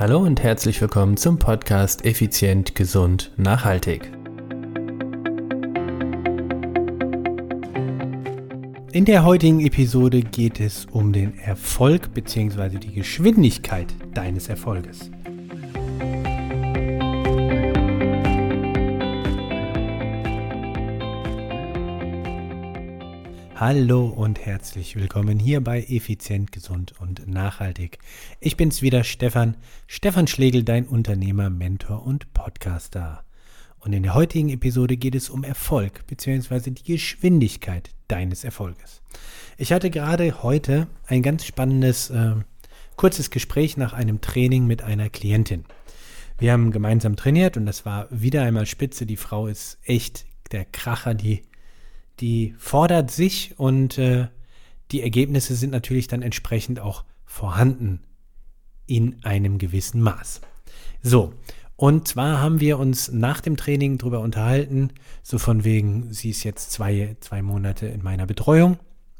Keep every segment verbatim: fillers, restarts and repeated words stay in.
Hallo und herzlich willkommen zum Podcast Effizient, Gesund, Nachhaltig. In der heutigen Episode geht es um den Erfolg bzw. die Geschwindigkeit deines Erfolges. Hallo und herzlich willkommen hier bei Effizient, Gesund und Nachhaltig. Ich bin's wieder, Stefan, Stefan Schlegel, dein Unternehmer, Mentor und Podcaster. Und in der heutigen Episode geht es um Erfolg bzw. die Geschwindigkeit deines Erfolges. Ich hatte gerade heute ein ganz spannendes, äh, kurzes Gespräch nach einem Training mit einer Klientin. Wir haben gemeinsam trainiert und das war wieder einmal spitze. Die Frau ist echt der Kracher, die Die fordert sich und äh, die Ergebnisse sind natürlich dann entsprechend auch vorhanden in einem gewissen Maß. So, und zwar haben wir uns nach dem Training darüber unterhalten, so von wegen, sie ist jetzt zwei, zwei Monate in meiner Betreuung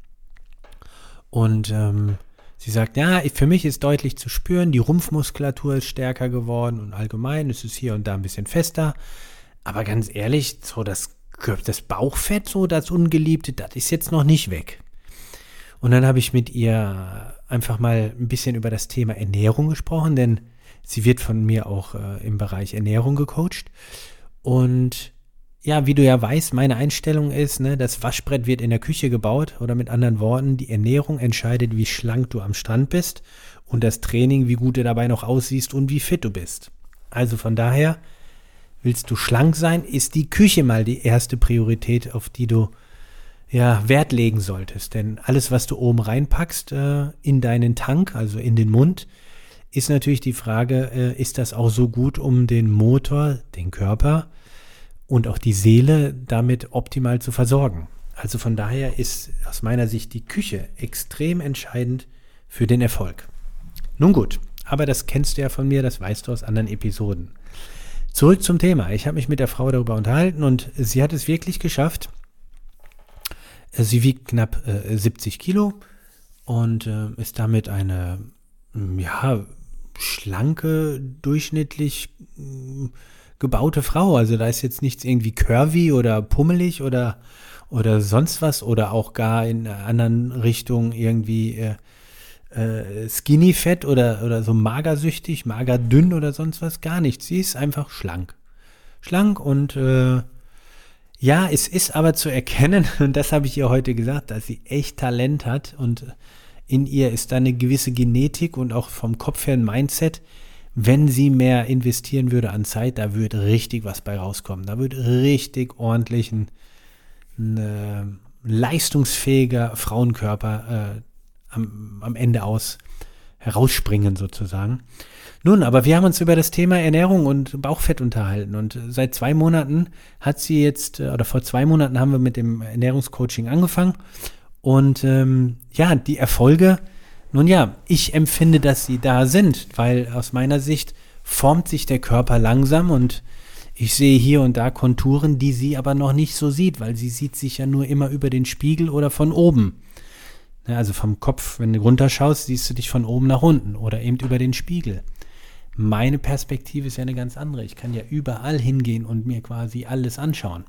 und ähm, sie sagt, ja, für mich ist deutlich zu spüren, die Rumpfmuskulatur ist stärker geworden und allgemein ist es hier und da ein bisschen fester, aber ganz ehrlich, so das Das Bauchfett, so das Ungeliebte, das ist jetzt noch nicht weg. Und dann habe ich mit ihr einfach mal ein bisschen über das Thema Ernährung gesprochen, denn sie wird von mir auch äh, im Bereich Ernährung gecoacht. Und ja, wie du ja weißt, meine Einstellung ist, ne, das Waschbrett wird in der Küche gebaut, oder mit anderen Worten, die Ernährung entscheidet, wie schlank du am Strand bist und das Training, wie gut du dabei noch aussiehst und wie fit du bist. Also von daher, willst du schlank sein, ist die Küche mal die erste Priorität, auf die du ja, Wert legen solltest. Denn alles, was du oben reinpackst äh, in deinen Tank, also in den Mund, ist natürlich die Frage, äh, ist das auch so gut, um den Motor, den Körper und auch die Seele damit optimal zu versorgen. Also von daher ist aus meiner Sicht die Küche extrem entscheidend für den Erfolg. Nun gut, aber das kennst du ja von mir, das weißt du aus anderen Episoden. Zurück zum Thema. Ich habe mich mit der Frau darüber unterhalten und sie hat es wirklich geschafft. Sie wiegt knapp äh, siebzig Kilo und äh, ist damit eine ja, schlanke, durchschnittlich äh, gebaute Frau. Also da ist jetzt nichts irgendwie curvy oder pummelig oder, oder sonst was oder auch gar in einer anderen Richtung irgendwie äh, Skinny Fett oder, oder so magersüchtig, magerdünn oder sonst was, gar nicht. Sie ist einfach schlank. Schlank und äh, ja, es ist aber zu erkennen, und das habe ich ihr heute gesagt, dass sie echt Talent hat und in ihr ist da eine gewisse Genetik und auch vom Kopf her ein Mindset. Wenn sie mehr investieren würde an Zeit, da würde richtig was bei rauskommen. Da würde richtig ordentlich ein, ein äh, leistungsfähiger Frauenkörper äh, Am, am Ende aus herausspringen sozusagen. Nun, aber wir haben uns über das Thema Ernährung und Bauchfett unterhalten und seit zwei Monaten hat sie jetzt, oder vor zwei Monaten haben wir mit dem Ernährungscoaching angefangen und ähm, ja, die Erfolge, nun ja, ich empfinde, dass sie da sind, weil aus meiner Sicht formt sich der Körper langsam und ich sehe hier und da Konturen, die sie aber noch nicht so sieht, weil sie sieht sich ja nur immer über den Spiegel oder von oben. Also vom Kopf, wenn du runterschaust, siehst du dich von oben nach unten oder eben über den Spiegel. Meine Perspektive ist ja eine ganz andere. Ich kann ja überall hingehen und mir quasi alles anschauen.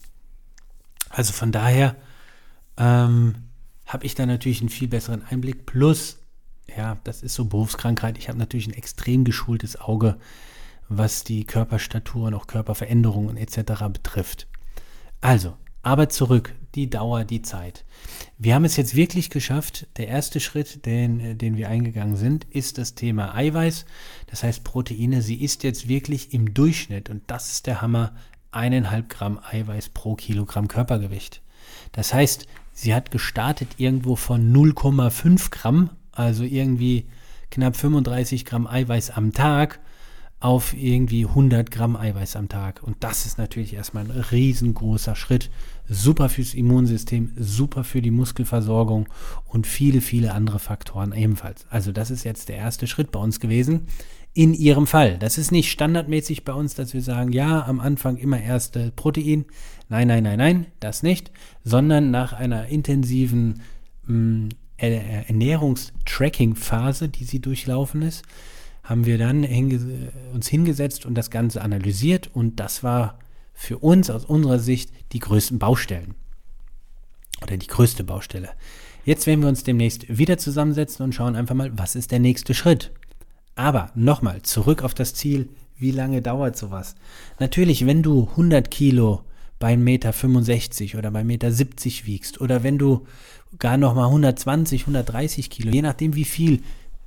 Also von daher ähm, habe ich da natürlich einen viel besseren Einblick. Plus, ja, das ist so Berufskrankheit. Ich habe natürlich ein extrem geschultes Auge, was die Körperstatur und auch Körperveränderungen et cetera betrifft. Also, aber zurück, die Dauer, die Zeit. Wir haben es jetzt wirklich geschafft. Der erste Schritt, den, den wir eingegangen sind, ist das Thema Eiweiß. Das heißt Proteine. Sie isst jetzt wirklich im Durchschnitt, und das ist der Hammer, eineinhalb Gramm Eiweiß pro Kilogramm Körpergewicht. Das heißt, sie hat gestartet irgendwo von null Komma fünf Gramm, also irgendwie knapp fünfunddreißig Gramm Eiweiß am Tag, auf irgendwie hundert Gramm Eiweiß am Tag. Und das ist natürlich erstmal ein riesengroßer Schritt. Super fürs Immunsystem, super für die Muskelversorgung und viele, viele andere Faktoren ebenfalls. Also das ist jetzt der erste Schritt bei uns gewesen. In ihrem Fall. Das ist nicht standardmäßig bei uns, dass wir sagen, ja, am Anfang immer erst äh, Protein. Nein, nein, nein, nein, das nicht. Sondern nach einer intensiven mh, Ernährungstracking-Phase, die sie durchlaufen ist, haben wir dann hinge- uns hingesetzt und das Ganze analysiert und das war für uns aus unserer Sicht die größten Baustellen oder die größte Baustelle. Jetzt werden wir uns demnächst wieder zusammensetzen und schauen einfach mal, was ist der nächste Schritt. Aber nochmal, zurück auf das Ziel, wie lange dauert sowas? Natürlich, wenn du hundert Kilo bei eins Komma fünfundsechzig Meter oder bei eins Komma siebzig Meter wiegst oder wenn du gar nochmal hundertzwanzig, hundertdreißig Kilo, je nachdem wie viel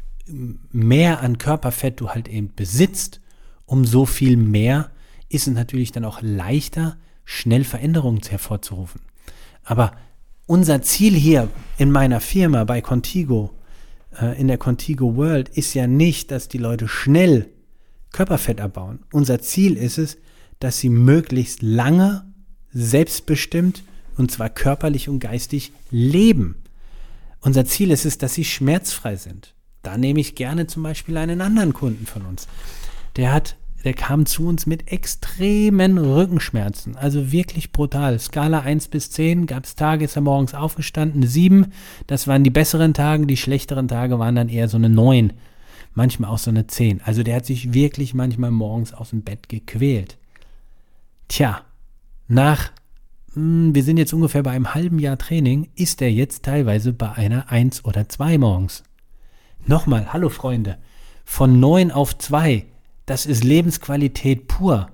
mehr an Körperfett du halt eben besitzt, umso viel mehr ist es natürlich dann auch leichter, schnell Veränderungen hervorzurufen. Aber unser Ziel hier in meiner Firma bei Contigo, äh, in der Contigo World, ist ja nicht, dass die Leute schnell Körperfett abbauen. Unser Ziel ist es, dass sie möglichst lange, selbstbestimmt und zwar körperlich und geistig leben. Unser Ziel ist es, dass sie schmerzfrei sind. Da nehme ich gerne zum Beispiel einen anderen Kunden von uns. Der hat Der kam zu uns mit extremen Rückenschmerzen, also wirklich brutal. Skala eins bis zehn, gab es Tage, ist er morgens aufgestanden, eine sieben, das waren die besseren Tage, die schlechteren Tage waren dann eher so eine neun, manchmal auch so eine zehn. Also der hat sich wirklich manchmal morgens aus dem Bett gequält. Tja, nach, mh, wir sind jetzt ungefähr bei einem halben Jahr Training, ist er jetzt teilweise bei einer eins oder zwei morgens. Nochmal, hallo Freunde, von neun auf zwei, das ist Lebensqualität pur.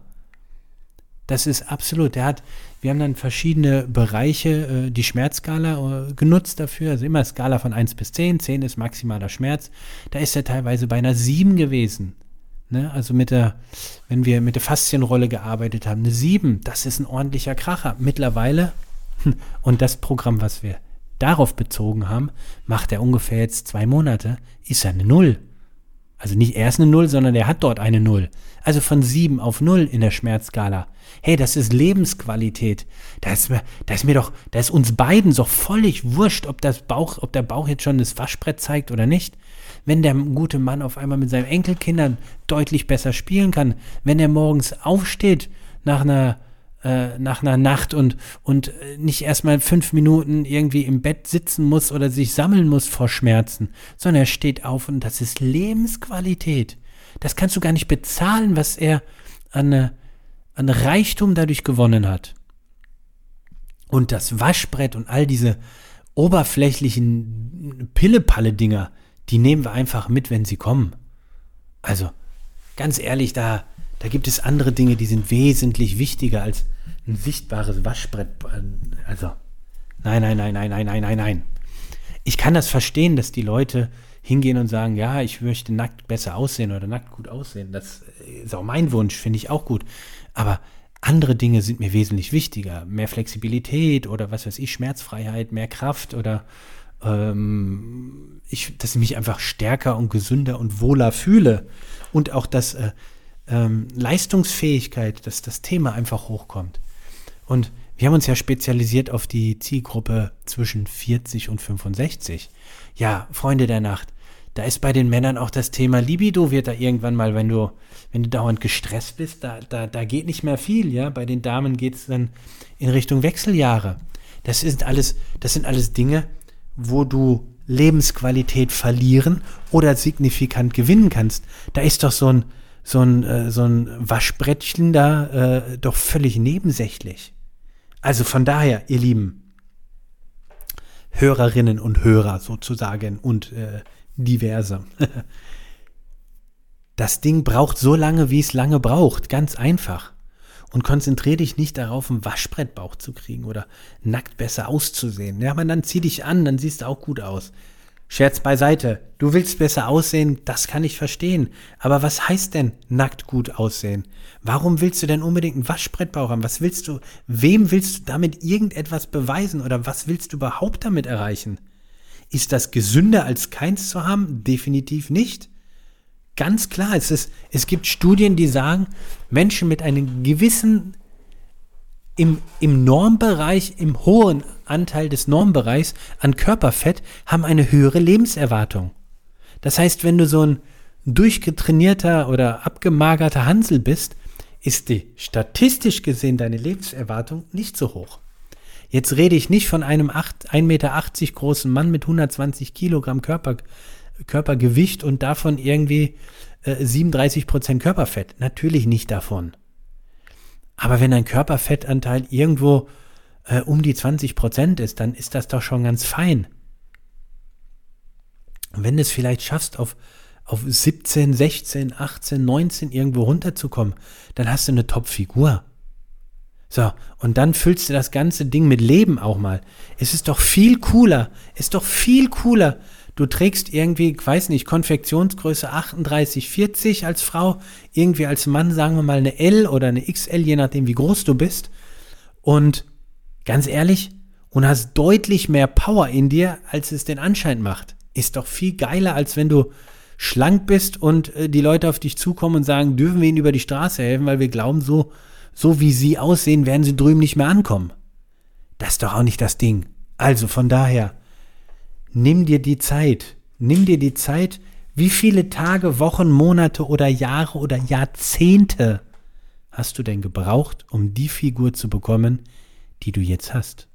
Das ist absolut. Der hat, wir haben dann verschiedene Bereiche, äh, die Schmerzskala äh, genutzt dafür. Also immer Skala von eins bis zehn. zehn ist maximaler Schmerz. Da ist er teilweise bei einer sieben gewesen. Ne? Also mit der, wenn wir mit der Faszienrolle gearbeitet haben, eine sieben, das ist ein ordentlicher Kracher. Mittlerweile, und das Programm, was wir darauf bezogen haben, macht er ungefähr jetzt zwei Monate, ist er eine null. Also nicht erst eine null, sondern er hat dort eine null. Also von sieben auf null in der Schmerzskala. Hey, das ist Lebensqualität. Da ist mir, da ist mir doch, da ist uns beiden doch völlig wurscht, ob das Bauch, ob der Bauch jetzt schon das Waschbrett zeigt oder nicht. Wenn der gute Mann auf einmal mit seinen Enkelkindern deutlich besser spielen kann, wenn er morgens aufsteht nach einer nach einer Nacht und, und nicht erstmal fünf Minuten irgendwie im Bett sitzen muss oder sich sammeln muss vor Schmerzen, sondern er steht auf und das ist Lebensqualität. Das kannst du gar nicht bezahlen, was er an, an Reichtum dadurch gewonnen hat. Und das Waschbrett und all diese oberflächlichen Pille-Palle-Dinger, die nehmen wir einfach mit, wenn sie kommen. Also, ganz ehrlich, da Da gibt es andere Dinge, die sind wesentlich wichtiger als ein sichtbares Waschbrett. Also, nein, nein, nein, nein, nein, nein, nein, nein. Ich kann das verstehen, dass die Leute hingehen und sagen, ja, ich möchte nackt besser aussehen oder nackt gut aussehen. Das ist auch mein Wunsch, finde ich auch gut. Aber andere Dinge sind mir wesentlich wichtiger. Mehr Flexibilität oder was weiß ich, Schmerzfreiheit, mehr Kraft oder ähm, ich, dass ich mich einfach stärker und gesünder und wohler fühle. Und auch, dass äh, ähm, Leistungsfähigkeit, dass das Thema einfach hochkommt. Und wir haben uns ja spezialisiert auf die Zielgruppe zwischen vierzig und fünfundsechzig. Ja, Freunde der Nacht, da ist bei den Männern auch das Thema Libido, wird da irgendwann mal, wenn du, wenn du dauernd gestresst bist, da, da, da geht nicht mehr viel, ja. Bei den Damen geht es dann in Richtung Wechseljahre. Das ist alles, das sind alles Dinge, wo du Lebensqualität verlieren oder signifikant gewinnen kannst. Da ist doch so ein, so ein, äh, so ein Waschbrettchen da äh, doch völlig nebensächlich. Also von daher, ihr lieben Hörerinnen und Hörer sozusagen und äh, diverse. Das Ding braucht so lange, wie es lange braucht. Ganz einfach. Und konzentriere dich nicht darauf, einen Waschbrettbauch zu kriegen oder nackt besser auszusehen. Ja, aber dann zieh dich an, dann siehst du auch gut aus. Scherz beiseite. Du willst besser aussehen, das kann ich verstehen. Aber was heißt denn nackt gut aussehen? Warum willst du denn unbedingt einen Waschbrettbauch haben? Was willst du, wem willst du damit irgendetwas beweisen oder was willst du überhaupt damit erreichen? Ist das gesünder als keins zu haben? Definitiv nicht. Ganz klar, es ist, es gibt Studien, die sagen, Menschen mit einem gewissen, im, im Normbereich, im hohen Anteil des Normbereichs an Körperfett haben eine höhere Lebenserwartung. Das heißt, wenn du so ein durchgetrainierter oder abgemagerter Hansel bist, ist die statistisch gesehen deine Lebenserwartung nicht so hoch. Jetzt rede ich nicht von einem ein Komma achtzig Meter großen Mann mit hundertzwanzig Kilogramm Körper, Körpergewicht und davon irgendwie äh, siebenunddreißig Prozent Körperfett. Natürlich nicht davon. Aber wenn dein Körperfettanteil irgendwo äh, um die zwanzig Prozent ist, dann ist das doch schon ganz fein. Und wenn du es vielleicht schaffst, auf, auf siebzehn, sechzehn, achtzehn, neunzehn irgendwo runterzukommen, dann hast du eine Top-Figur. So, und dann füllst du das ganze Ding mit Leben auch mal. Es ist doch viel cooler, es ist doch viel cooler. Du trägst irgendwie, ich weiß nicht, Konfektionsgröße achtunddreißig, vierzig als Frau, irgendwie als Mann, sagen wir mal, eine L oder eine X L, je nachdem, wie groß du bist. Und ganz ehrlich, und hast deutlich mehr Power in dir, als es den Anschein macht. Ist doch viel geiler, als wenn du schlank bist und äh, die Leute auf dich zukommen und sagen, dürfen wir ihnen über die Straße helfen, weil wir glauben, so, so wie sie aussehen, werden sie drüben nicht mehr ankommen. Das ist doch auch nicht das Ding. Also von daher, nimm dir die Zeit. Nimm dir die Zeit, wie viele Tage, Wochen, Monate oder Jahre oder Jahrzehnte hast du denn gebraucht, um die Figur zu bekommen, die du jetzt hast?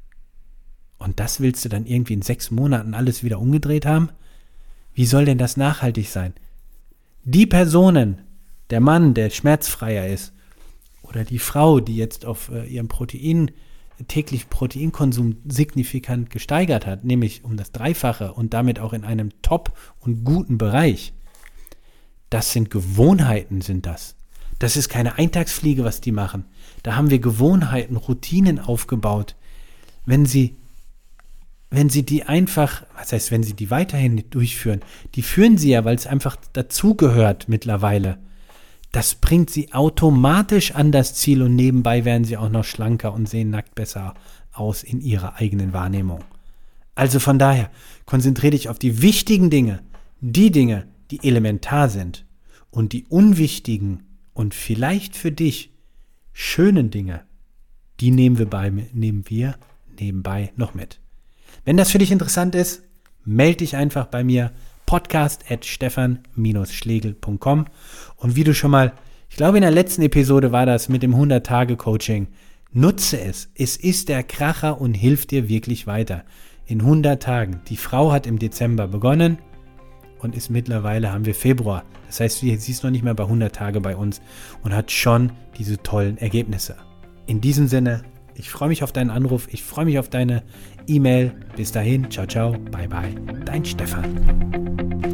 Und das willst du dann irgendwie in sechs Monaten alles wieder umgedreht haben? Wie soll denn das nachhaltig sein? Die Personen, der Mann, der schmerzfreier ist, oder die Frau, die jetzt auf äh, ihrem Protein, täglich Proteinkonsum signifikant gesteigert hat, nämlich um das Dreifache und damit auch in einem top und guten Bereich, das sind Gewohnheiten, sind das. Das ist keine Eintagsfliege, was die machen. Da haben wir Gewohnheiten, Routinen aufgebaut. Wenn sie Wenn sie die einfach, was heißt, wenn sie die weiterhin durchführen, die führen sie ja, weil es einfach dazugehört mittlerweile. Das bringt sie automatisch an das Ziel und nebenbei werden sie auch noch schlanker und sehen nackt besser aus in ihrer eigenen Wahrnehmung. Also von daher, konzentriere dich auf die wichtigen Dinge, die Dinge, die elementar sind und die unwichtigen und vielleicht für dich schönen Dinge, die nehmen wir, bei, nehmen wir nebenbei noch mit. Wenn das für dich interessant ist, melde dich einfach bei mir, podcast at stefan schlegel punkt com. Und wie du schon mal, ich glaube in der letzten Episode war das mit dem hundert-Tage-Coaching, nutze es. Es ist der Kracher und hilft dir wirklich weiter. In hundert Tagen. Die Frau hat im Dezember begonnen und ist mittlerweile, haben wir Februar. Das heißt, sie ist noch nicht mehr bei hundert Tage bei uns und hat schon diese tollen Ergebnisse. In diesem Sinne, ich freue mich auf deinen Anruf, ich freue mich auf deine E-Mail. Bis dahin, ciao, ciao, bye, bye, dein Stefan.